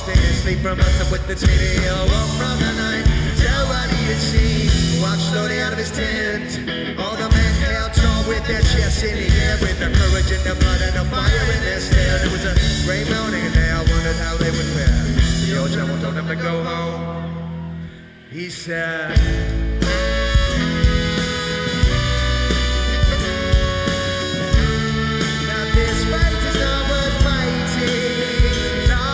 stay asleep from us with the titty. He'll walk from the night, tell what he had seen. Walk slowly out of his tent. All the men held tall with their chests in the air, with the courage and the blood and the fire in their stare. It was a gray morning and they all wondered how they would fare. The old general told them to go home. He said,